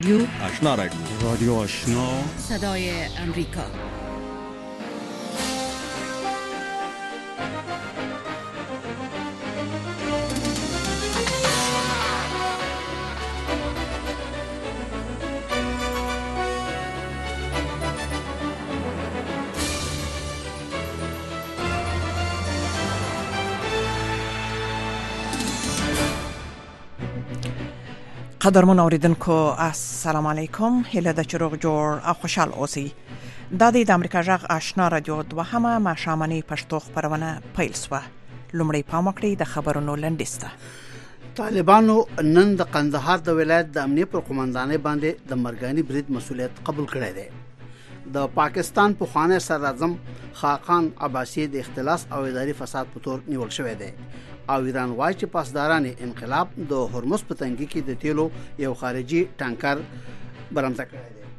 آشنا رادیو آشنا صدای امریکا. قدرمن اوریدونکو السلام علیکم، هیله ده چې روغ جوړ او خوشحال اوسئ. دا د امریکا غږ آشنا رادیو دوهمه ماښامنۍ پښتو خپرونه پیل شوه. لومړی پام وکړئ د خبرونو لنډیز ته. طالبانو نن د قندهار د ولایت د امنیه پر قومندانۍ باندې د مرګاني برید مسولیت قبول کړی دی. د پاکستان پخوانی صدراعظم خاقان عباسی د اختلاس او اداري فساد په تور نیول شوی دی او ایران وايي چې پاسداران انقلاب د هرمز په تنګي کې د تیلو یو خارجي ټانکر برمته کړی دی.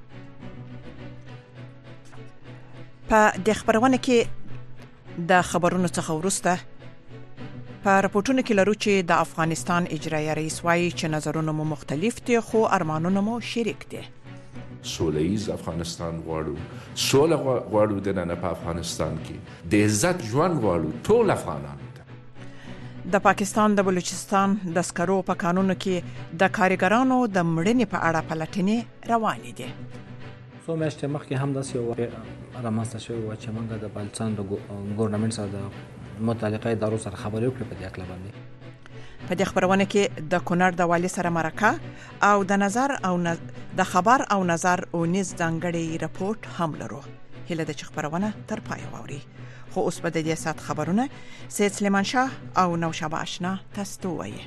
په د خبرونه کې د خبرونو څخه وروسته په راپورټونو کې لرو چې د افغانستان اجرایي رئیس وايي چې نظرونه مو مختلف دي خو ارمانونه مو شریک دي. سوله‌ایز افغانستان غواړو، سوله غواړو د نن په افغانستان کې د عزت ژوند غواړو ټول افغانان. د پاکستان د بلوچستان د سکرو په قانونو کې د کارګرانو د مړینې په اړه پلټنې روانې دي. څو میاشتې مخکې هم داسې یو رامنځته شوی و چې موږ د بلوچستان د ګورنمنټ سره د متعلقه ادارو سره خبرې وکړې په دې اړه باندې. په دې خبرونه کې د کونړ د والي سره مرکه او د نظر او د خبر او نظر او نس ځانګړي راپورټ هم لرو. هله د خبرونه تر پای واوري. خو اوس په دې سات خبرونه سید سلیمان شاه او نوشابه آشنا تاسو ته وایي.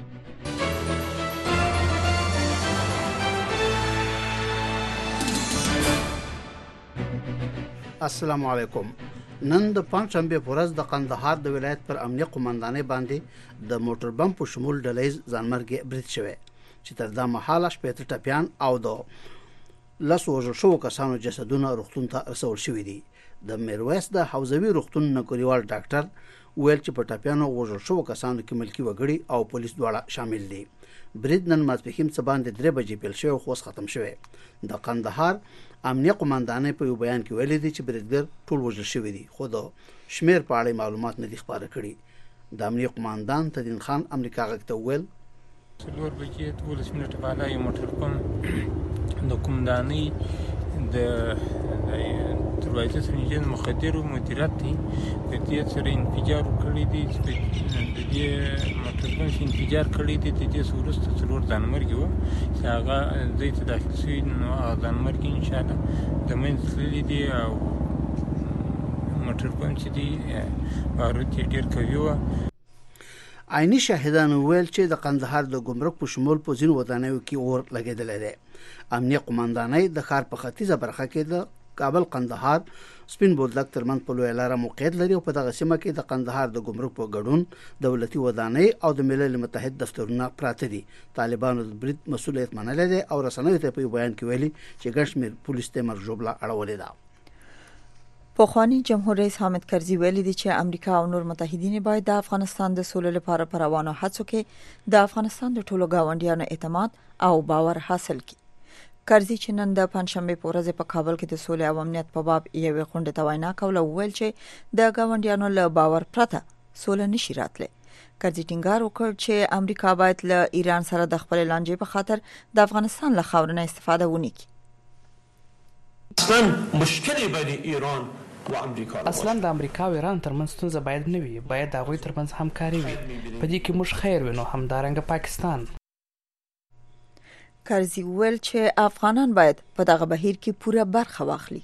السلام علیکم. نن د پنځشنبه په ورځ د قندهار د ولایت پر امنیه قومندانۍ باندې د موټر بم په شمول ډلهیز ځانمرګي برید شوی چې تر دا مهاله شپږ ټپيان او د لاسو وژل شوو کسانو جسدونه روغتون ته رسول شوی دي. د میرویس د حوزوي روغتون نګریوال ډاکټر ویل چې په ټپيانو وژل شوو کسانو کې ملکی وګړي او پولیس دواړه شامل دي. برید نن ماسپښین څه باندې 3 بجې پیل شوی خو ختم شوی. د قندهار امنیه قومندانۍ په یو بیان کې ویلي دي چې بریدګر ټول وژل شوی دي خو د شمیر په اړه معلومات نه دي خبره کړي. د امنیه قومندان تدین خان امریکا غږ ته ویل 4 بجې 12 منټه بالا یو موټر بم د قومندانۍ د تروایته سنجن مخدر او مدیریت دي د دې سره انفجار کړی دي د دې موټر بم انفجار کړی دي د دې سورسته څلور ځانمرګي و چې هغه د دې داخل شوی نو ځانمرګي ان شاء الله د منځلي دي او موټر بم چې دي بارود ډیر کوي و. عیني شاهدان ویل چې د قندهار د ګمرک په شمول په ځینو ودانیو کې اور لګیدل دي. امنیه قومندانۍ د ښار په ختیځه برخه کې د کابل قندهار سپین بولدک ترمن په لوی لاره موقعیت لري او په دغه سیمه کې د قندهار د ګمرک په ګډون دولتي ودانۍ او د ملل متحد دفترونه پراته دي. طالبانو د برید مسولیت منلې دي او رسنیو ته په بیان کې ویلي چې ګشمیر پولیس ته مرجوبله اړولې ده. پخوانی جمهور رئیس حامد کرزي ویلي دي چې امریکا او نور متحدین باید د افغانستان د سولې لپاره په روانو هڅو کې د افغانستان د ټولو گاونډیانو اعتماد او باور حاصل کړي. کرزي چې نن د پنځشنبه په ورځ په کابل کې د سولې او امنیت په باب یوې غونډې ته وینا کوله ویل چې د گاونډیانو له باور پرته سولې نشي راتلی. کرزي ټینګار وکړ چې امریکا باید له ایران سره د خپل لانجې په خاطر د افغانستان له خاورې نه استفاده ونه کړي. اصلا مشکل بین ایران و امریکا اصلا د امریکا او ایران ترمنځ ستونزه باید نه وي، باید د هغوی ترمنځ همکاري وي. په دې کې موږ خیر وینو، همدارنګه پاکستان. کرزي ویل چې افغانان باید په دغه بهیر کې پوره برخه واخلي.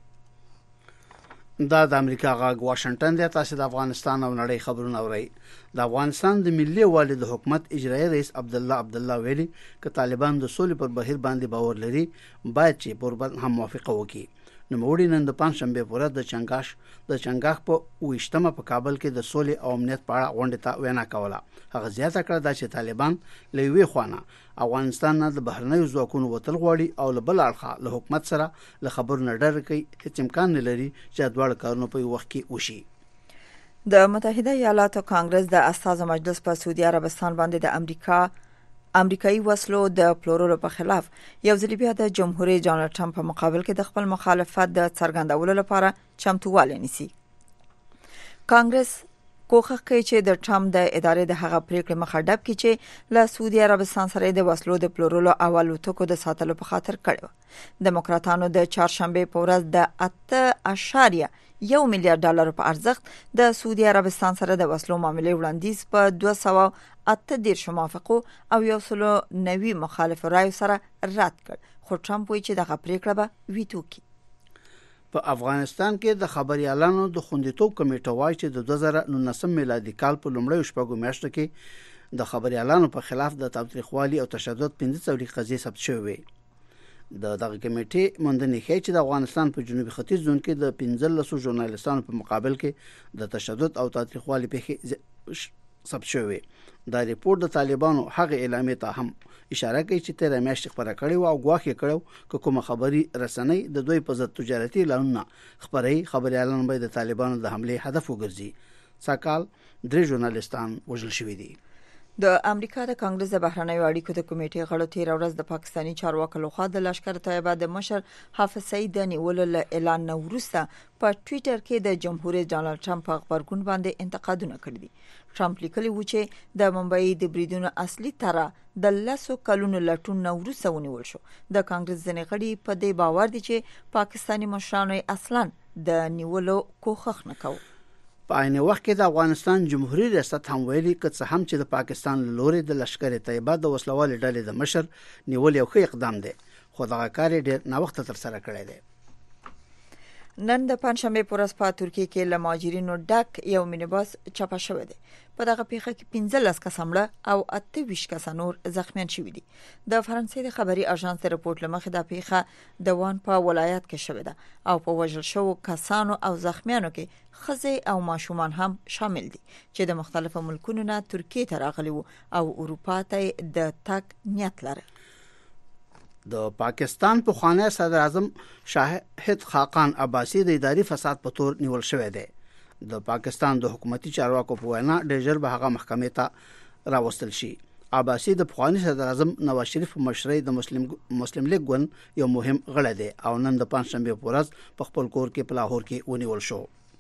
دا د امریکا غږ واشنگټن دی. تاسو د افغانستان او نړۍ خبرونه اورئ. د افغانستان د ملي والي د حکومت اجرایي رئیس عبدالله ویلي چې طالبان د سولې پر بهیر باندې باور لري باید چې پر هم موافقه وکړي. نوموړي نن د پنځشنبه په ورځ د چنګاښ په 28مه په کابل کې د سولې او امنیت په اړه غونډه ته وینا کوله. هغه زیاته کړه چې طالبان له یوې خوانه افغانستان نه د بهرنیو ځواکونو وتل غواړي او له بل اړخه له حکومت سره له خبرو نه ډار کوي. هیڅ امکان نه لري چې دواړه کارونه په یو وخت کې وشي. د متحده ایالاتو کانګرس د استازو مجلس په سعودي عربستان باندې د امریکا امریکایي وسلو د پلورلو په خلاف یو ځل بیا د جمهوریت ډانلډ ټرمپ په مقابل کې د خپل مخالفت د څرګندولو لپاره چمتووالی نیسي. کانګرس کوښښ کوي چې د ټرمپ د ادارې د هغه پریکړې مخه ډب کړي چې له سعودي عربستان سره د وسلو د پلورلو او الوتکو د ساتلو په خاطر کړو. دیموکراتانو د چهارشنبه په ورځ د 8.1 میلیارډ ډالر په ارزښت د سعودي عربستان سره د وسلو معاملې وړاندیز په 218 موافقو او 190 مخالف رایو سره رد کړ، خو ټرمپ وایي چې دغه پریکړه به ویتو کړي. په افغانستان کې د خبريالانو د خوندیتوب کمیټه وايي چې د 2019 میلادي کال په لومړیو شپږو میاشتو کې د خبريالانو په خلاف د تاوتریخوالي او تشدد 15 قضیې ثبت شوې. دغه کمیټې موندنې ښیي چې د افغانستان په جنوبي ختیځ زون کې د 15 ژورنالیستانو په مقابل کې د تشدد او تاوتریخوالي پیښې ثبت شوې. دا ریپورت د طالبانو هغه اعلامیه ته هم اشاره کوي چې 13 میاشتې خبره کړې او غواخي کړو کوم خبري رسنۍ د دوی په ضد تجارتي اعلانونه خبريالان به د طالبانو د حمله هدف وګرځي. ساکال 3 ژورنالیستان وژل شوي دي. د امریکا د کانګرس د بهرنیو اړیکو د کمیټې غړو تیر ورځ د پاکستاني چارواکو لخوا د لشکر طیبه د مشر حافظ سعید د نیولو اعلان نه وروسته په ټوئیټر کې د جمهوریت ډانلډ ټرمپ په خبرګون باندې انتقادونه کړي دي. ټرمپ لیکلی و چې د ممبئی د بریدونو اصلي طرح د 10 کلونو لټون نه وروسته ونیول شو. د کانګرس ځینې غړي په دې باور دي چې پاکستاني مشرانو اصلاً د نیولو کوښښ نه کوي. په عین وخت کې د افغانستان جمهوریت ریاست هم ویلي چې هم چې د پاکستان لوري د لشکر طیبه د وسلوال ډلې د مشر نیول یو ښه اقدام دی، خو دغه کار ډېر نا وخت تر سره کړی دی. نن د پنځشنبه په ورځ په ترکیه کې له مهاجرینو ډک یو مینیباس چپه شوی دی. په دغه پیښه کې 15 کسان مړه او 28 کسان نور زخمیان شوي دي. د فرانسې د خبري اژانس د رپورت لمخې د پیښه د وان په ولایت کې شوې ده او په وژل شوو کسانو او زخمیانو کې ښځې او ماشومان هم شامل دي چې د مختلفو ملکونو نه ترکیه ته راغلي وو او اروپا ته د تګ نیت لري. د پاکستان په خوانی صدر اعظم شاهد خاقان عباسی د اداري فساد په تور نیول شوی دی. د پاکستان د حکومتي چارواکو په وینا ډېر به هغه محکمې ته راوستل شي. عباسی د خوانی صدر اعظم نواز شریف مشرۍ د مسلم لیگ ګوند یو مهم غړی دی او نن د پنځشنبه په ورځ په خپل کور کې په لاهور کې ونیول شو.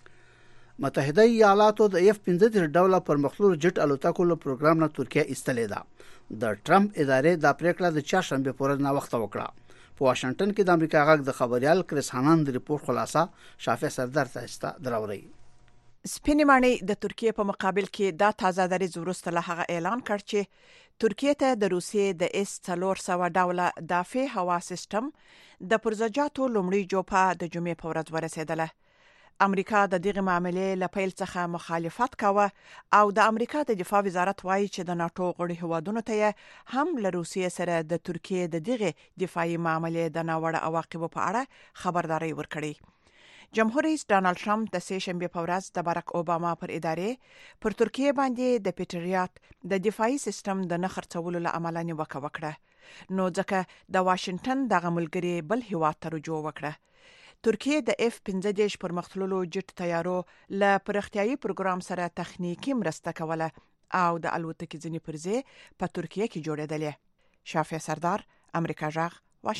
متحده ایالاتو د F-15 ډوله پرمختللو جټ الوتکو له پروګرام نه ترکیه ایستلې ده. د ټرمپ ادارې د پریکړه د چهارشنبه په ورځ نه وخت وکړه. په واشنگټن کې د امریکا غږ د خبريال کریس هانان د ریپورت خلاصه شافع سردار تاسو دراوري. سپینې ماڼۍ د ترکیه په مقابل کې دا تازه دریځ وروسته له هغه اعلان کړ چې ترکیه ته د روسیې د S-400 ډوله دافع هوا سیستم د پرزجاتو لومړی جوپه د جمعې په ورځ ورسېدله. امریکا د دغه معاملې له پیل څخه مخالفت کاوه او د امریکا د دفاع وزارت وایي چې د ناتو غړي هوادونو ته هم له روسیې سره د ترکیه د دغه دفاعي معاملې د ناوړه عواقبو په اړه خبرداري ورکړي. جمهور رئیس ډانلډ ټرمپ د سه شنبه په ورځ د باراک اوباما پر ادارې پر ترکیه باندې د پیټریاټ د دفاعي سیستم د نه خرڅولو له امله نیوکه وکړه، نو ځکه د واشنگټن دغه ملګری بل هیواد ته رجوع وکړه. ترکیه د F-15 پرمختللو جټ تیارو له پرختیايي پروګرام سره تخنیکی مرسته کوله او د الوتکې ځینې پرزې په ترکیه کې جوړېدلې. شافع سردار، امریکا غږ،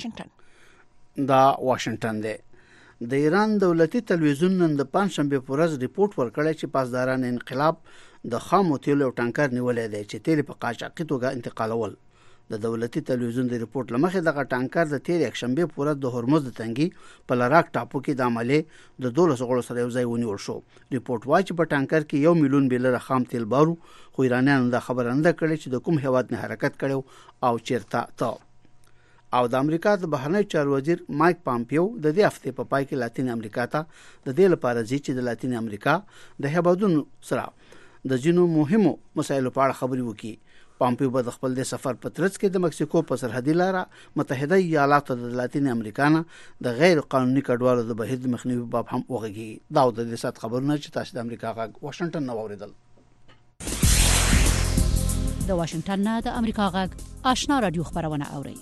واشنگټن. دا واشنگټن دی. د ایران دولتي تلویزیون نن د پنځشنبه په ورځ ریپورت ورکړی چې پاسداران انقلاب د خامو تیلو ټانکر نیولې دی چې تیل په قاچاقي توګه انتقالول. د دولتي تلویزیون د ریپورت لمخې دغه ټانکر د تیر یکشنبه په ورځ د هرمز د تنګي په لراک ټاپو کې د عملې د 12 غړو سره یو ځای ونیول شو. ریپورت وايي چې په ټانکر کې 1 میلیون بیلر خام تیل بارو، خو ایرانیانو دا خبره نه کړې چې د کوم هیواد نه حرکت کړو او چیرته ته. او د امریکا د بهرنی چارو وزیر مایک پامپیو د دې هفته په پای کې لاتین امریکا ته د دې لپاره چې د لاتین امریکا د هیوادونو سره د جنو مهمو مسایلو په اړه خبري وکړي. پامپیو به د خپل د سفر په ترڅ کې د مکسیکو په سرحدي لاره متحده ایالاتو د لاتین امریکا نه د غیر قانوني کډوالو د بهیر د مخنیوي باب هم وغږي. دا د دې سات خبرونه چې تاسو د امریکا غږ واشنگټن نه اوریدل. د واشنگټن نه د امریکا غږ آشنا رادیو خبرونه اوري.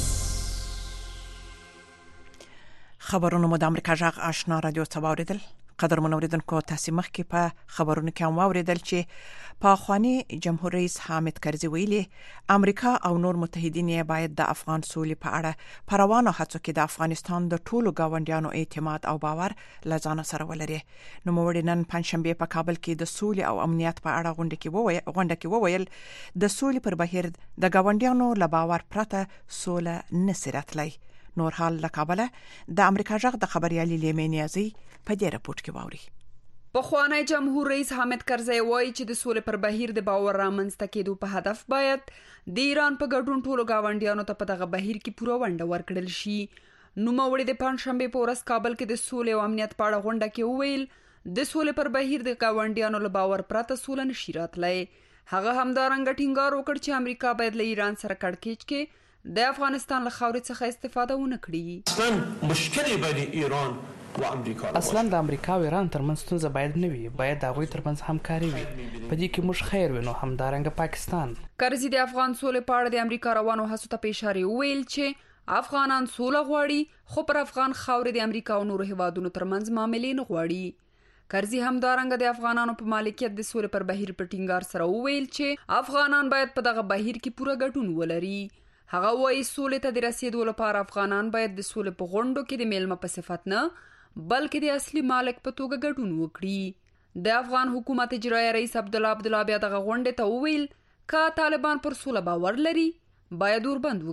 خبرونه مو د امریکا غږ آشنا رادیو څخه اوریدل. قدرمن اوریدونکو تاسو مخکې په خبرونو کې هم واوریدل چې په خواني جمهور رئیس حامد کرزي ویلي امریکا او نور متحدین باید د افغان سولې په اړه پروانه هڅو کې د افغانستان د ټولو گاونډیانو اعتماد او باور لزان سره ولري. نو موږ نن پنځشنبه په کابل کې د سولې او امنیت په اړه غونډه کې وویل د سولې پر بهیر د گاونډیانو له باور پرته سوله نسرتلی. نور حال له کابل د امریکا جغ د خبريالي لیمنیازي په دې راپورټ کې واوري. پخوانی جمهور رئیس حامد کرزي وایي چې د سولې پر بهیر د باور رامنځته کېدو په هدف باید د ایران په ګډون ټولو گاونډیانو ته په دغه بهیر کې پوره ونډه ورکړل شي. نوموړي د پنځشنبه په ورځ کابل کې د سولې او امنیت په اړه غونډه کې وویل د سولې پر بهیر د گاونډیانو له باور پرته سوله نشي راتلی. هغه همدارنګه ټینګار وکړ چې امریکا باید له ایران سره کړکېچ کې د افغانستان له خاورې څخه استفاده ونه کړي. مشکل بین ایران و امریکا اصلا د امریکا او ایران ترمنځ ستونزه باید نه وي، باید د هغوی ترمنځ همکاري وي، په دې کې موږ خیر وینو. همدارنګه پاکستان. کرزي د افغان سولې په اړه د امریکا روانو هڅو ته په اشاره ویل چې افغانان سوله غواړي، خو پر افغان خاورې د امریکا او نورو هیوادونو ترمنځ معاملې نه غواړي. کرزي همدارنګه د افغانانو په مالکیت د سولې پر بهیر په ټینګار سره ویل چې افغانان باید په دغه بهیر کې پوره ګډون ولري. هغه وایي سولې ته د رسیدو لپاره افغانان باید د سولې په غونډو کې د میلمه په صفت نه بلکې د اصلي مالک په توګه ګډون وکړي. د افغان حکومت اجرایي رئیس عبدالله بیا دغه غونډې ته وویل که طالبان پر سوله باور لري باید اوربند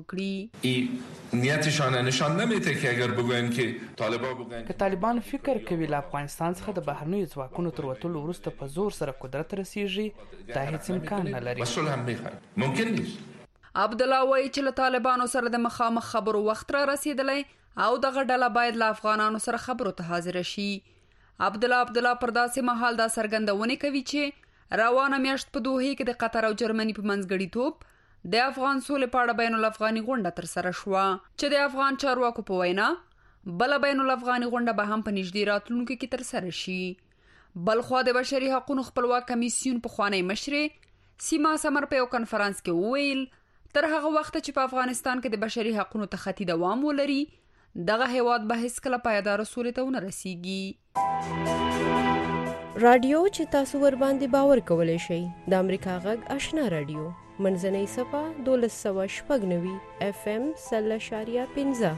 وکړي. نیتشان نشان نمیده که اگر بگوین که طالبان بگوین که طالبان فکر کوي له افغانستان څخه د بهرنیو ځواکونو تر وتلو وروسته په زور سره قدرت رسیږي دا هیڅ امکان نه لري. مسئول هم میخواد ممکن نیست. عبدالله وایي چې له طالبانو سره د مخامخ خبرو وخت را رسیدلی او دغه ډله باید له افغانانو سره خبرو ته حاضر شي. عبدالله پر داسې مهال دا څرګندونه کوي چې روانه میاشت په دوحې کې د قطر او جرمني په منځګړیتوب د افغان سولې په اړه بین الافغاني غونډه تر سره شوه چې د افغان چارواکو په وینا بل بین الافغاني غونډه به هم په نږدې راتلونکو کې تر سره شي. بلخوا د بشري حقوقو خپلواک کمیسیون په خوانی مشرې سیما سمر په یو کنفرانس کې وویل تر هغه وخت چې په افغانستان کې د بشري حقوقو تخطي دوام ولري دغه هیواد به هیڅ کله پایدار سولې ته ونه رسیږي. رادیو چې تاسو ور باندې باور کولای شئ د امریکا غږ آشنا رادیو منځنۍ صفه 1290 FM 0.15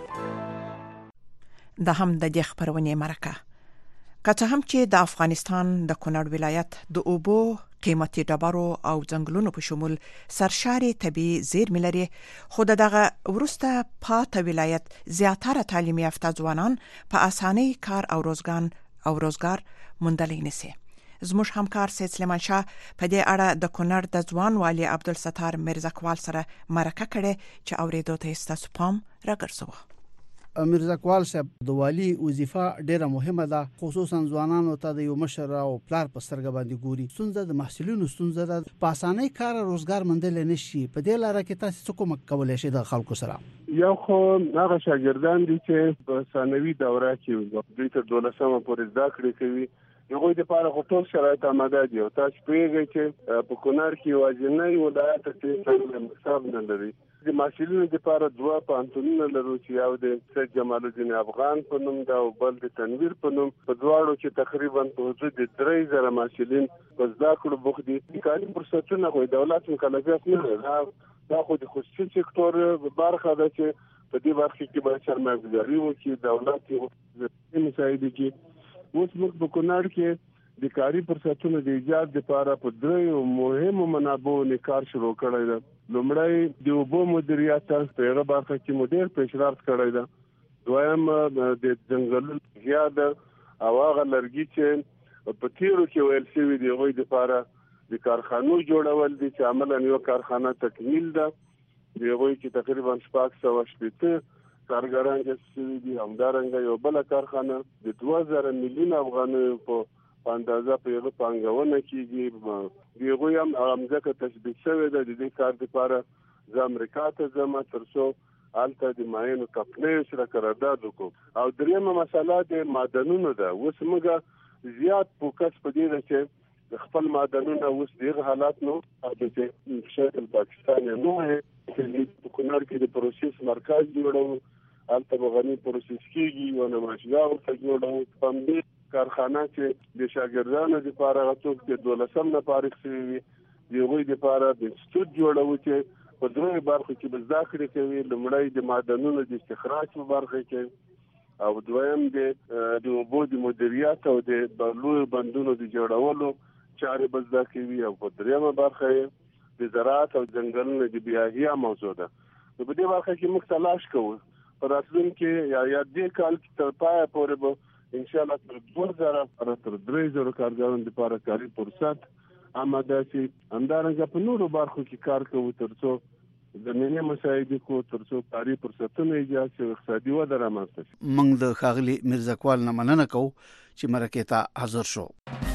د هم د دې خبرونه مرکه کته هم چې د افغانستان د کونړ ولایت د اوبو قیمتي ډبرو او ځنګلونو په شمول سرشاري طبي زیرمې لري، خو دغه ورسته پاته ولایت زیاتره تعلیم یافته ځوانان په اسانۍ کار او روزګار موندلی نشي. زموږ همکار سید سلیمان شاه په دې اړه د کونړ د ځوان والي عبدالستار مرزاکوال سره مرکه کړې چې اوریدو ته ستاسو پام راګرځوه. مرزاکوال صاحب د والی وظیفه ډیره مهمه ده، خصوصا ځوانانو ته د یو مشر او پلار په سترګه باندې ګوري. ستونزه د محصلینو ستونزه ده، په اسانۍ کار روزګار موندل نشي. په دې لاره کې تاسو څه کوم کولای شئ د خلکو سره؟ یو خو هغه شاګردان دي چې په ثانوي دوره کې دوی تر 12مه پورې زده کړې کوي، هغوی لپاره ټول شرایط آماده دي. تاسو پوهیږئ چې په کونړ کې یوازینی ولایت چې مکتب نه لري. د محصلینو لپاره دوه پوهنتونونه لرو چې یو د سید جمال الدین افغان په نوم دا او بل د تنویر په نوم. په دواړو کې تقریبا په حدود 3000 محصلین په زده کړو بوخت دي. کاري فرصتونه خو دولت مکلفیت نه لري، دا خو د خصوصي سکتور برخه ده چې په دې برخه کې باید سرمایه‌ګذاري وکړي، دولت یې مساعده کړي. اوس موږ په کونړ کې د کاري فرصتونو د ایجاد لپاره په درې مهمو منابعو نه کار شروع کړی دی. لومړی د اوبو مدیریت په هغه برخه کې مو ډېر پیشرفت کړی دی. دویم د ځنګلونو زیاد او هغه لرګي چې په تیرو کې ویل شوي دي هغوی لپاره د کارخانو جوړول دي چې عملاً یو کارخانه تکمیل ده. د هغوی کې تقریبا 680 کارګران شوي دي. همدارنګه یو بله کارخانه د 2000 میلیون افغانیو په اندازه په یو پانګونه کېږي. د هغوی هم ځکه تثبیت شوی ده. د دې کار لپاره زه امریکا ته ځم تر څو هلته د معینو کمپنیو سره قرارداد وکړو. او درېیمه مسله د معدنونو ده. اوس موږ زیات فوکس په دې ده چې خپل معدنونه اوس دغه حالات نو چې شکل پاکستان نو چې په کونړ کې د پروسس مرکز جوړو، هلته به غني پروسس کېږي او نمایشګاه ورته جوړو. په همدې کارخانه چې د شاګردانو لپاره غوښتل چې 12 نه فارغ شي دیغوی لپاره د انسټیټیوټ جوړو چې په دروي برخو کې زده کړې کوي. لومړی د معدنونو د استخراج په برخه کې او دویم د اوبو د مدیریت او د لوی بندونو د جوړولو چارې زده کوي او په دریمه برخه د زراعت او ځنګلونو د بیاحیا موضوع ده. په دې برخه کې موږ تلاش کوو په راتلونکي یا دې کال کې تر پایه پورې به ان شاء الله تر 2000 تر 3000 کارګرانو لپاره کاري فرصت آماده شي. همدارنګه په نورو برخو کې کار کوو ترڅو زمینه مساعده کو ترڅو کاري فرصتونه ایجاد شي او اقتصادي وده رامنځته شي. موږ د ښاغلي میرزاکوال نه مننه کوو چې مرکې ته حاضر شو.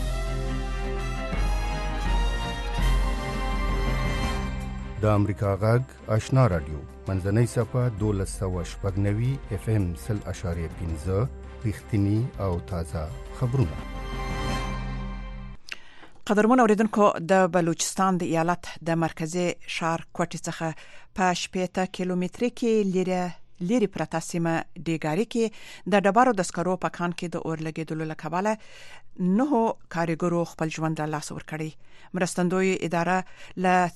د امریکا غږ آشنا رادیو منځنۍ صفه 1290 FM 0.5 رښتینی او تازه خبرونه. قدرمن اوریدونکو د بلوچستان د ایالت د مرکزی شهر کوټې څخه په 80 کیلومتري کې لری پرته سیمه ډیګاری کې د ډبرو د سکرو په کان کې د اور لګیدلو لکباله 9 کارګرو خپل ژوند له لاس ورکړي. مرستندوی اداره ل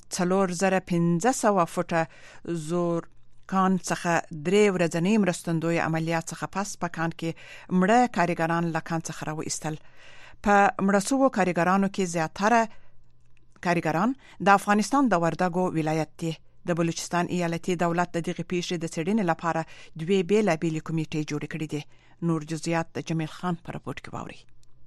4500 فوټه زور کان څخه 3 ورځنی مرستندوی عملیات څخه پس په کان کې مړه کارګران لکان څخه راوېستل. په مړسوو کارګرانو کې زیاتره کارګران د افغانستان د وردګو ولایت دي. د بلوچستان ایالتي دولت د دغه پیښې د څېړنې لپاره دوه بیلابېلې کمیټې جوړې کړې دي. نور جزئیات د جمیل خان په راپورټ کې واوري.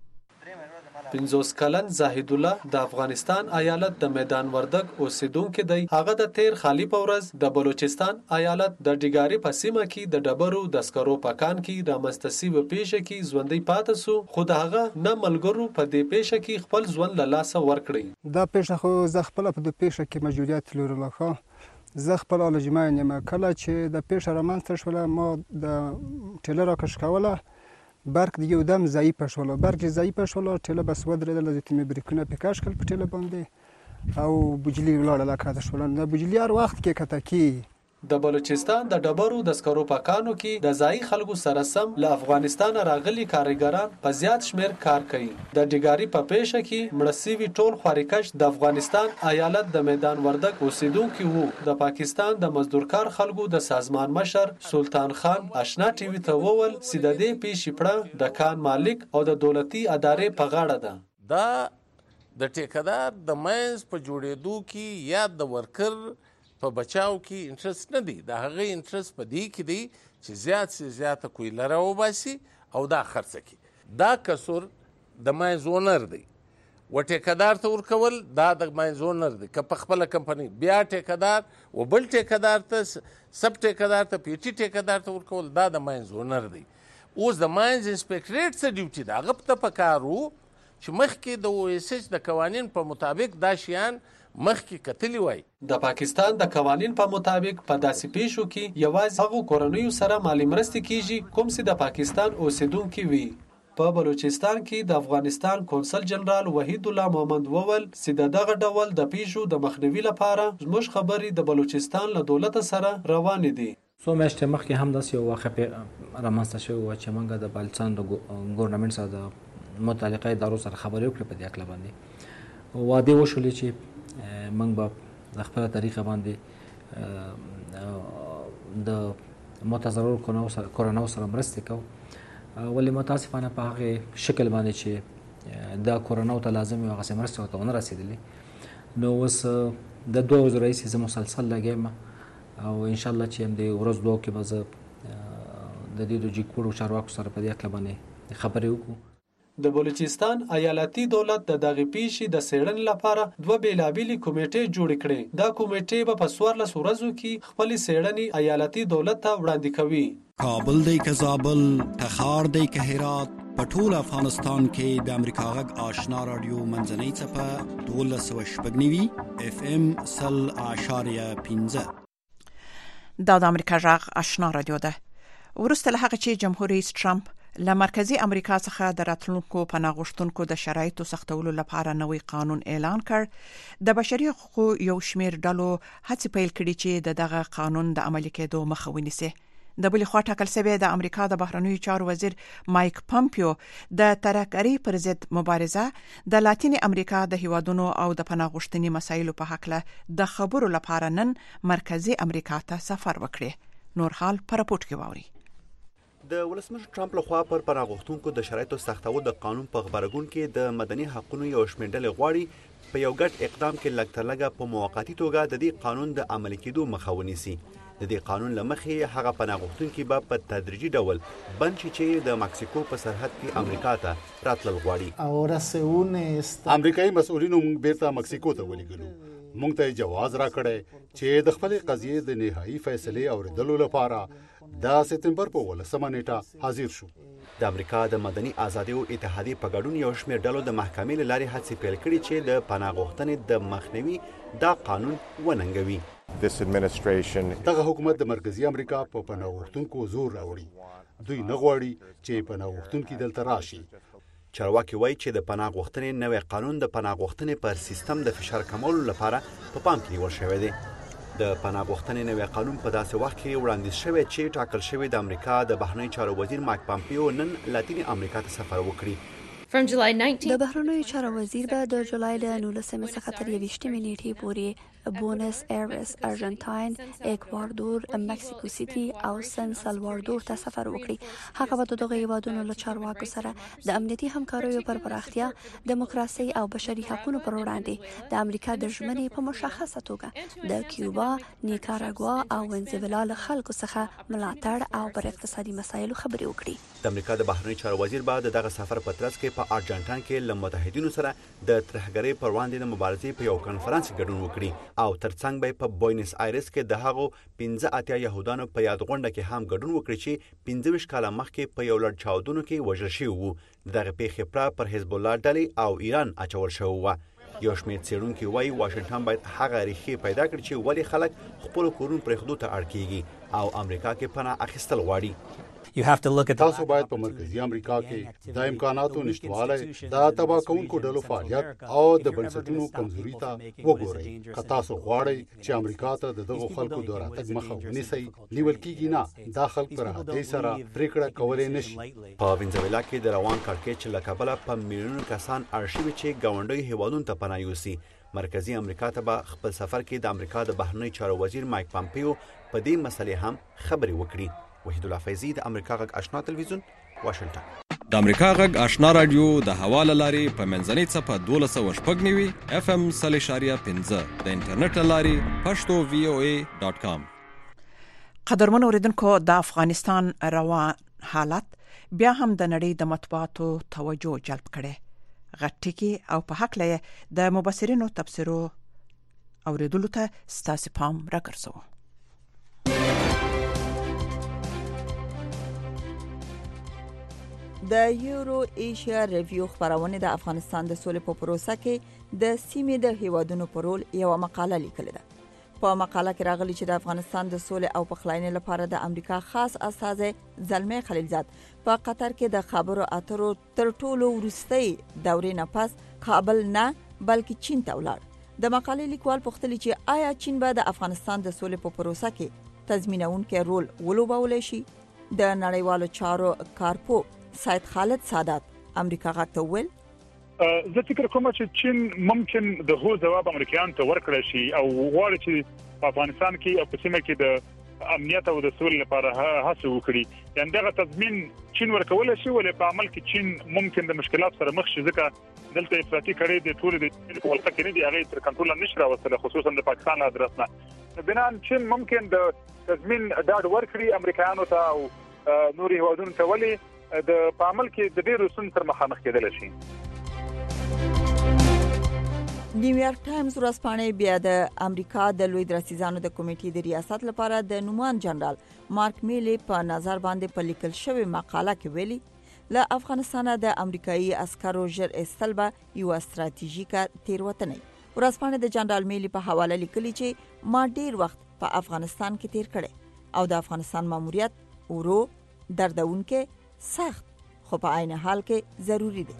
50 کلن زاهد الله د افغانستان ایالت د میدان وردګ اوسیدونکو دی. هغه د تیر خالی په ورځ د بلوچستان ایالت د ډیګاری په سیمه کې د ډبرو د سکرو په کان کې د مستسی و پیښه کې ژوندۍ پاتې سو. خو هغه نه ملګرو په دې پیښه کې خپل ژوند له لاسه ورکړي. دا پیښه خو زه خپل په دې پیښه کې موجودیت لرم. خو زه خپل لجمع نیم کله چې د پیښه رامنځته شوه ما د ټیلر کش کوله برق دیگه ودم ضعیف شوله. برق ضعیف شوله ټیله بس ودرېدل د تیمې بریکونه پکاش کړ په ټیله باندې او بجلی ولاړه لکه شوله. د بجلی هر وخت کې کته کی د بلوچستان د ډبرو د سکرو په کانو کې د ځای خلکو سره سم له افغانستان راغلي کارګران په زیات شمیر کار کوي. د ډیګاری په پیښه کې مړسیوي ټول خارکش د افغانستان ایالت د میدان وردګ اوسیدونکو وو. د پاکستان د مزدورکار خلکو د سازمان مشر سلطان خان آشنا ټي وي ته وویل چې د دې پیښې پړه د کان مالک او د دولتي ادارې په غاړه ده. دا د ټیکدار د مینز په جوړېدو کې یا د ورکر په بچاو کې انټرست نه دی. د هغه انټرست په دې کې دی چې زیات کویلره وباسي او دا خرڅه کړي. دا کسر د ماینز اونر دی و ټیکدار ته ورکول دا د ماینز اونر دی. که په خپله کمپنۍ بیا ټیکدار و بل ټیکدار ته سب ټیکدار ته پیټي ټیکدار ته ورکول دا د ماینز اونر دی. اوس د ماینز انسپکټریټ څه ډیوټي ده هغه ته پکار وو چې مخکې د او اس ایچ د قوانین په مطابق دا شیان مخکې کتلی وای. د پاکستان د قوانین په مطابق په داسې پیښو کې یوازې هغو کورنیو سره مالی مرستې کیږي کوم چې د پاکستان اوسیدونکي وي. په بلوچستان کې د افغانستان کونسل جنرال وحید الله محمد وویل چې دغه ډول د پیښو د مخنیوي لپاره زموږ خبرې د بلوچستان له دولت سره روانې دي. څو میاشتې مخکې هم داسې یو واقعه رامنځته شوې وه چې موږ د بلوچستان د ګورنمنټ سره د متعلقه ادارو سره خبرې وکړې په دې اړه باندې. وعدې وشولې چې موږ به د خپله طریقه باندې د متضررو کورنیو سره مرستې کوو. ولې متاسفانه په هغې شکل باندې چې دا کورنیو ته لازم وي هغسې مرستې ورته ونه رسېدلې. نو اوس د 2 ورځو راهیسې زه مسلسل لګیا یم او انشاءالله چې همدې ورځ دوو کې به زه د دې د جګپوړو چارواکو سره په دې اړه باندې خبرې وکړو. د بلوچستان ایالتي دولت د دغه پیښې د څېړنې لپاره 2 بیلابېلې کمیټې جوړې کړې. دا کمیټې به په 14 ورځو کې خپلې څېړنې ایالتي دولت ته وړاندې کوي. کابل دی که زابل، تخار دی که هرات، په ټول افغانستان کې د امریکا غږ آشنا رادیو منځنۍ څپه 1290 FM 0.5 دا د امریکا غږ آشنا رادیو ده. ورسته له هغه چې جمهور رئیس ټرمپ له مرکزی امریکا څخه د راتلونکو پناه غوښتونکو د شرایطو سختولو لپاره نوی قانون اعلان کړ. د بشري حقوقو یو شمېر ډلو هڅې پیل کړې چې دغه قانون د عملي کېدو مخه ونیسي. د بل خوا ټاکل شوی د امریکا د بهرنیو چارو وزیر مایک پامپیو د ترهګرۍ پر ضد مبارزه د لاتین امریکا د هیوادونو او د پناه غوښتنې مسایلو په حق له د خبرو لپاره نن مرکزی امریکا ته سفر وکړي. نور حال پر راپورټ کې واوري. د ولسمشر ټرمپ لخوا پر پناه غوښتونکو د شرایطو سختول د قانون په خبرګون کې د مدني حقوقو یو شمېر ډلې غواړي په یو ګډ اقدام کې لږ تر لږه په موقتی توګه د دې قانون د عملي کېدو مخه ونیسي. د دې قانون لمخې هغه پناه غوښتونکي به په تدریجي ډول بند شي چې د مکسیکو په سرحد کې امریکا ته راتلل غواړي. امریکایي مسؤلینو موږ بیرته مکسیکو ته ولېږلو. موږ ته جواز راکړی چې د خپل قضیې د نهایی فیصلې اوریدلو لپاره د سپتمبر په 18 نیټه حاضر شو. د امریکا د مدني ازادیو اتحادیې په ګډون یو شمېر ډلو د محکمې له لارې هڅې پیل کړې چې د پناه غوښتنې د مخنیوي دا قانون وننګوي. دغه حکومت د مرکزی امریکا په پناه غوښتونکو زور راوړي. دوی نه غواړي چې پناه غوښتونکي دلته راشي. چارواکي وایي چې د پناه غوښتنې نوې قانون د پناه غوښتنې پر سیستم د فشار کمولو لپاره په پام کې نیول شوی دی. د پناه غوښتنې نوې قانون په داسې وخت کې وړاندیز شوی چې ټاکل شوی د امریکا د بهرنیو چارو وزیر مایک پامپیو نن لاتین امریکا ته سفر وکړي. د بهرنیو چارو وزیر به د جولای له 19 څخه تر 21 نیټې پورې بونس ایرس، ارجنټاین، اکوادور، مکسیکو سیټي او سن سالوادور ته سفر وکړي. هغه به دغه هیوادونو له چارواکو سره د امنیتي همکاریو پر پراختیا، دیموکراسي او بشري حقوقو پر وړاندې د امریکا د ژمنې په مشخصه توګه د کیوبا، نیکاراګوا او ونزویلا له خلکو څخه ملاتړ او پر اقتصادي مسایلو خبرې وکړي. د امریکا د بهرنیو چارو وزیر به دغه سفر په ترڅ کې په ارجنټاین کې له متحدینو سره د ترهګرۍ پر وړاندې د مبارزې په یو کنفرانس ګډون وکړي او ترڅنګ به په بوینس آیرس کې د هغو 15 يهودانو په یاد غونډه کې هم ګډون وکړي چې 15 کاله مخکې په یو لړ چاودنو کې وژل شوي وو. دغه پیښې پر حزب الله ډلې او ایران اچول شوی و. یو شمېر څېړونکي وایي واشنګټن باید هغه ریښې پیدا کړي چې ولې خلک خپل کورونو پرېښودو ته اړ کېږي او امریکا کې پناه اخیستل غواړي. تاسو باید په مرکزی امریکا کې د امکاناتو نشټوالی، د تباه کوونکو ډلو فعالیت او د بنسټونو کمزوري ته وګورئ. که تاسو غواړئ چې امریکا ته دغه خلکو د راتګ مخه ونیسئ، نیول کېږي نه. دا خلک پر راحتۍ سره پریکړه کولی نشي. په وینزویلا کې د روان کړکېچ له کبله په میلیونونو کسان اړ شوي چې ګاونډیو هیوادونو ته پناه یوسي. مرکزی امریکا ته به خپل سفر کې د امریکا د بهرنیو چارو وزیر مایک پامپیو په دې مسلې هم خبرې وکړي. وحید الله فیضی د امریکا غږ آشنا تلویزیون واشنگټن. د امریکا غږ آشنا رادیو د حواله لاري په منځنۍ صفه 1290 FM 3.15 د انټرنیټ لاري pashto.voa.com. قدرمن اوریدونکو، د افغانستان روان حالت بیا هم د نړۍ د مطبوعاتو توجه جلب کړي. غټکی او په حق لې د مبصرینو تفسیرو اوریدلو ته ستاسو پام راګرځو. د یورو ایشیا ریویو خبرونه د افغانستان د سولې په پروسه کې د سیمې د هیوادونو پر رول یو مقاله لیکل ده. په مقاله کې راغلي چې د افغانستان د سولې او پخلاینې لپاره د امریکا خاص استازی زلمي خلیلزاد په قطر کې د خبرو اترو تر ټولو وروستۍ دورې نه پس کابل نه بلکې چین ته ولاړ. د مقالې لیکوال پوښتنه چې آیا چین به د افغانستان د سولې په پروسه کې تضمینونکي رول ولوبولای شي؟ د نړیوالو چارو کارپو سید خالد سادات امریکا غاټه ویل زه فکر کوم چې چین ممکن د هو جواب امریکایان ته ورکړي شي او غواړي چې په افغانستان کې او په سیمه کې د امنیت او د سولې لپاره هڅه وکړي. یعنی دغه تضمین چین ورکول شي ولې په عمل کې چین ممکن د مشکلات سره مخ شي ځکه دلته افراطي کړي د ټول د ولکه کې نه دی هغه تر کنټرول نشي راوستل خصوصا د پاکستان ادرسنه. بنان چین ممکن د تضمین ډاډ ورکړي امریکایانو ته او نوري هیوادونو ته ولې د پامل کې د ډیرو سن تر مخامخ کېدل شي. نیویارک ټایمز ورځپاڼه بیا د امریکا د لوی درسیزانو د کمیټې د ریاست لپاره د نومان جنرال مارک میلی په نظر باندې په لیکل شوی مقاله کې ویلي له افغانستان د امریکایي عسکرو ژر ایستل به یو استراتیژیکه تیروتنه. ورځپاڼه د جنرال میلی په حواله لیکلي چې ما ډیر وخت په افغانستان کې تیر کړی او د افغانستان ماموریت ورو دردونکې سخت خو په عین حال کې ضروری دی.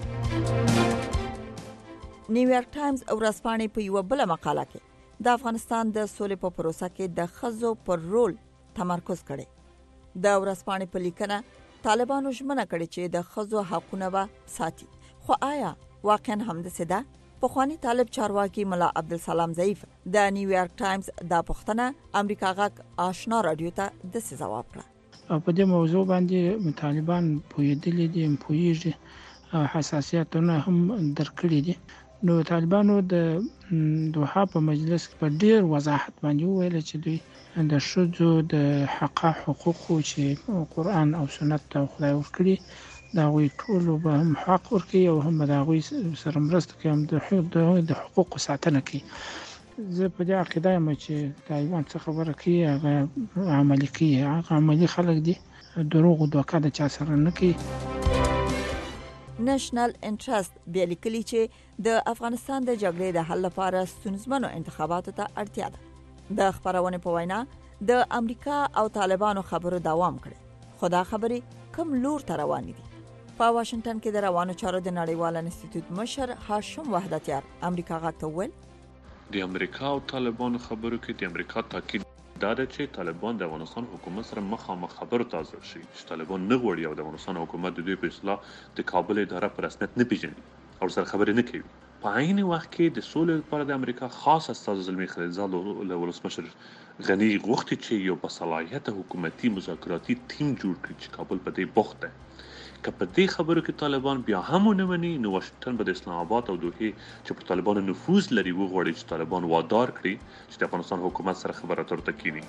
نیویارک ټایمز ورځپاڼه په یو بل مقاله کې د افغانستان د سولې په پروسه کې د ښځو پر رول تمرکز کړي. د ورځپاڼې په لیکنه طالبانو ژمنه کړې چې د ښځو حقونه به ساتي. خو آیا واقعا همداسې ده؟ پخوانی طالب چارواکي ملا عبدالسلام ضعیف د نیویارک ټایمز دا پوښتنه امریکا غږ آشنا رادیو ته داسې جواب کړه. په دې موضوع باندې طالبان پوهېدلي دي، پوهېږي، حساسیتونه هم درکړي دي. نو طالبانو د دوحه په مجلس کې په ډیر وضاحت باندې وویل چې دوی د ښځو د حقوقو چې قرآن او سنت ته خدای ورکړي د هغوی ټولو به هم حق ورکړي او هم د هغوی سره مرسته کوي، هم د حقوقو ساتنه کوي. زه په دې عقیده یم چې طالبان څه خبره کوي هغه عملي کوي. هغه عملي خلک دي، دروغ او دوکه د چا سره نه کوي. نېشنل انټرست بیا لیکلي چې د افغانستان د جګړې د حل لپاره ستونزمنو انتخاباتو ته اړتیا ده. د خبرونه په وینا د امریکا او طالبانو خبرو دوام کړي، خو دا خبرې کوم لور ته روانې دي؟ په واشنگټن کې د روانو چارو د نړیوال انسټیټیوټ مشر هاشم وحدتیار امریکا غږ ته وویل د امریکا او طالبانو خبرو کې د امریکا تاکید دا ده چې طالبان د افغانستان حکومت سره مخامخ خبرو ته حاضر شي، چې طالبان نه غواړي او د افغانستان حکومت د دوی په اصطلاح د کابل اداره په رسمیت نه پیژني او سره خبرې نه کوي. په عین وخت کې د سولې لپاره د امریکا خاص استازی زلمی خلیلزاد له ولسمشر غني غوښتي چې یو باصلاحیته حکومتي مذاکراتي ټیم جوړ کړي چې کابل په دې بوخت ده. که په دې خبرو کې طالبان بیا هم ونه مني، نو واشنگټن به د اسلام آباد او دوحې چې پر طالبانو نفوذ لري وغواړي چې طالبان وادار کړي چې د افغانستان حکومت سره خبرې اترو ته کینی.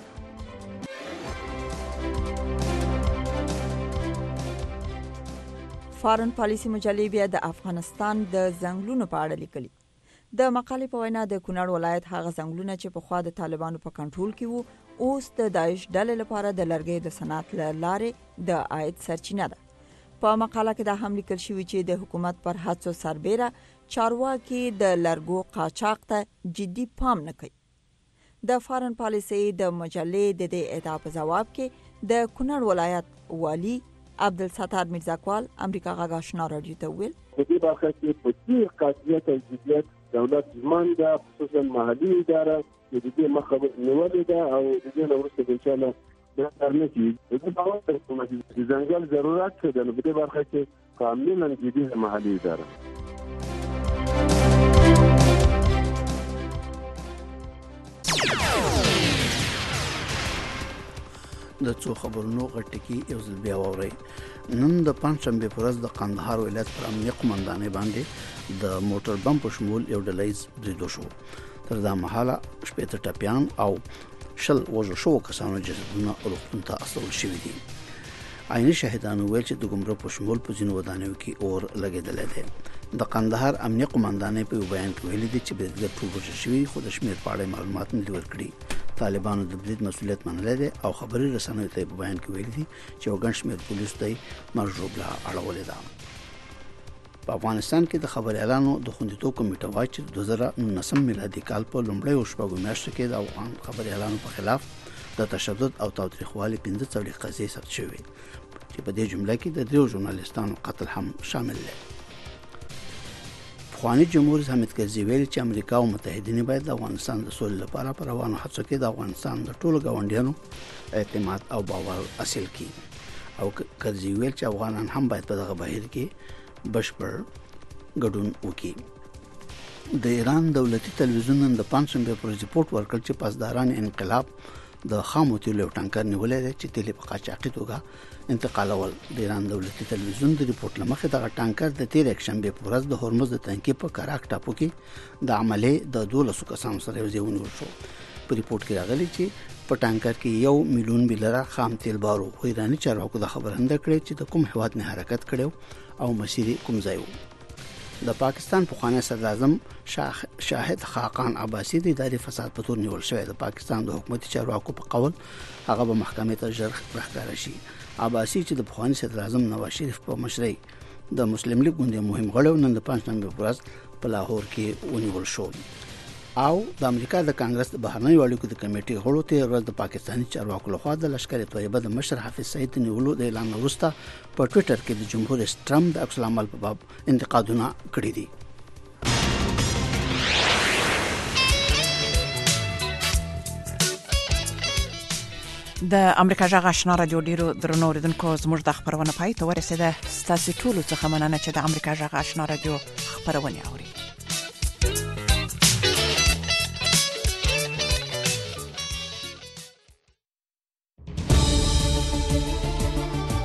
فارن پالیسی مجلې بیا د افغانستان د ځنګلونو په اړه لیکلي. د مقالې په وینا د کونړ ولایت هغه ځنګلونه چې په خوا د طالبانو په کنټرول کې وو اوس د داعش ډلې لپاره د لرګي د صنعت لارې د عاید سرچینه ده. په مقاله کې دا هم لیکل شوی چې د حکومت پر هڅو سربېره چارواکي د لرګو قاچاق ته جدي پام نه کوي. د فارن پالیسی د مجلې د دې ادعا په جواب کې د کونړ ولایت والی عبدالستار میرزاکوال امریکا غږ آشنا رادیو ته ویل په دې برخه کې په ډیر قاطعیت او جدیت دولت ژمن ده، خصوصا محلي اداره چې د دې مخه نیولې ده او د دې وروسته ان شاء الله دا نه کیږي. د باور د ځنګل ضرورت څه ده، نو په دې برخه کې کاملا جدي محلي اداره. د څو خبرونو غټکی یو ځل بیا ووري. نن د پنځشنبه په ورځ د قندهار ولایت پر امنیه قومندانۍ باندې د موټر بم په شمول یو ډلهیز برید وشو. تر دا مهاله شپږ ټپیان او شل وژل شو کسانو جسدونه روغتون ته استول شوي دي. عیني شاهدانو ویل چې د ګمرک په شمول په ځینو ودانیو کې اور لګېدلی دی. د قندهار امنیه قومندانۍ په یو بیان کې ویلي دي چې بریدګر ټول وژل شوي، خو د شمېر په اړه معلومات نه دي ورکړي. طالبانو د برید مسؤلیت منلی دی او خبري رسنیو ته په بیان کې ویلي دي چې یو ګڼ شمېر پولیسو ته مجروبله اړولې ده. په افغانستان کې د خبريالانو د خوندیتوب کمیټه وايي چې 2019 میلادي کال په لومړیو شپږو میاشتو کې د افغان خبريالانو په خلاف د تشدد او تاوتریخوالي 15 قضیې ثبت شوې چې په دې جمله کې د 3 ژورنالیستانو قتل هم شامل دی. پخوانی جمهور رئیس حامد کرزي ویلي چې امریکا او متحدین باید د افغانستان د سولې لپاره پر روانو هڅو کې د افغانستان د ټولو ګاونډیانو اعتماد او باور حاصل کړي. او کرزي ویل چې افغانان هم باید په دغه بهیر کې بشپړ ګډون وکړي. د ایران دولتي تلویزیون نن د پنځشنبه پر ریپورت ورکړ چې پاسداران انقلاب د خامو تیلو یو ټانکر نیولې دی چې تیل په قاچاقي توګه انتقالول. د ایران دولتي تلویزیون د ریپورت لمخې دغه ټانکر د تیر یکشنبه په ورځ د هرمز د تنګي په کراک ټاپو کې د عملې د 12 کسانو سره یو ځای ونیول شو. په ریپورت کې راغلي چې په ټانکر کې 1 میلیون بیلره خام تیل بارو. خو ایرانی چارواکو د خبرنده کړې چې د کوم هیواد نه حرکت کړو او مسیر کوم ځای و. د پاکستان پخوانی صدر اعظم شاهد خاقان عباسی د اداري فساد په تور نیول شوی. د پاکستان د حکومتي چارواکو په قول هغه به محکمې ته ژر راښکاره شي. عباسی چې د پخوانی صدر اعظم نواز شریف په مشرۍ د مسلم لیگ ګوند مهم غړی نن د پنځشنبه په ورځ په لاهور کې ونیول شو. او د امریکا د کانګرس د بهرنیو اړیکو د کمیټې غړو ته ورځ د پاکستاني چارواکو لخوا د لشکر طیبه د مشر حافظ سعید نیولو د اعلان وروسته په ټوئیټر کې د جمهور رئیس ټرمپ د عکس العمل په باب انتقادونه کړي دي. د امریکا جغ آشنا رادیو ډیرو درنو اوریدونکو زموږ د خبرونه پای ته ورسېده. ستاسو ټولو څخه مننه چې د امریکا جغ آشنا رادیو خبرونه اوري.